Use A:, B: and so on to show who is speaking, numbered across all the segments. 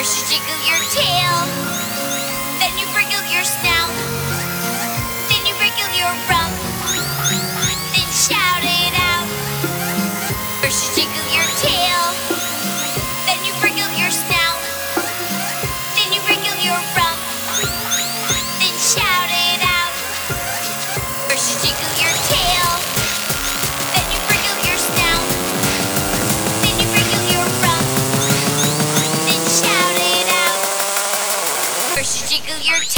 A: First you jiggle your tail, then you wriggle your snout, then you wriggle your rump, then shout it out. First you jiggle your tail, then you wriggle your snout, then you wriggle your rump, then shout it out. First you jiggle your tail, then you wriggle your snout, then you wriggle your rump, then shout it out. First you jiggle your tail.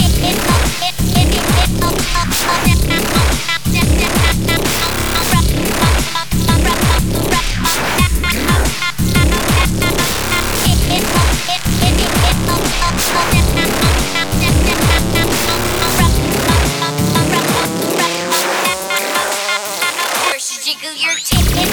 A: Jiggle your tail.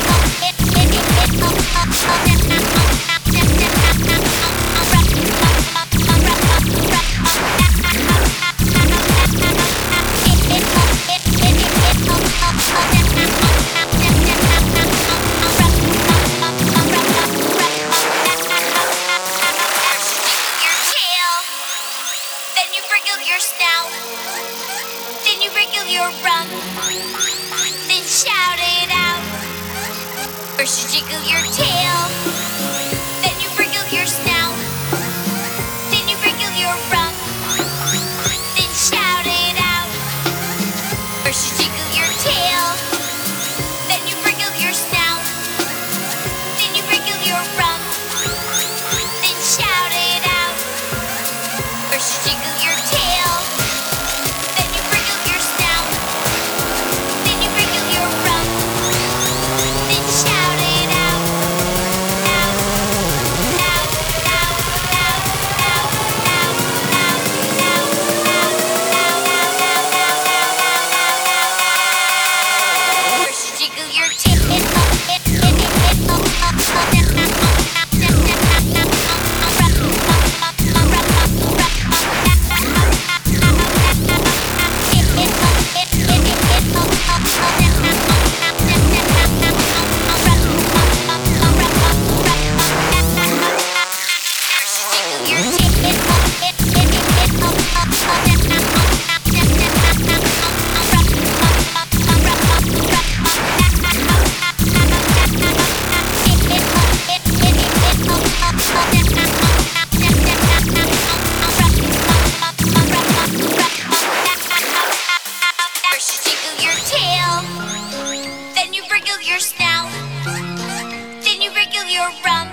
A: Then you wriggle your snout, then you wriggle your rump, then shout it out. First you jiggle your tail, then you wriggle your snout, then you wriggle your rump, then shout it out. First you jiggle your tail, then you wriggle your snout, then you wriggle your rump, then shout it out. First you jiggle your tail, then you wriggle your snout, then you wriggle your rump, then shout it out. Out, out, out, out, out, out, out, out, out, out. First you jiggle your tail. Your snout, then you wriggle your rump,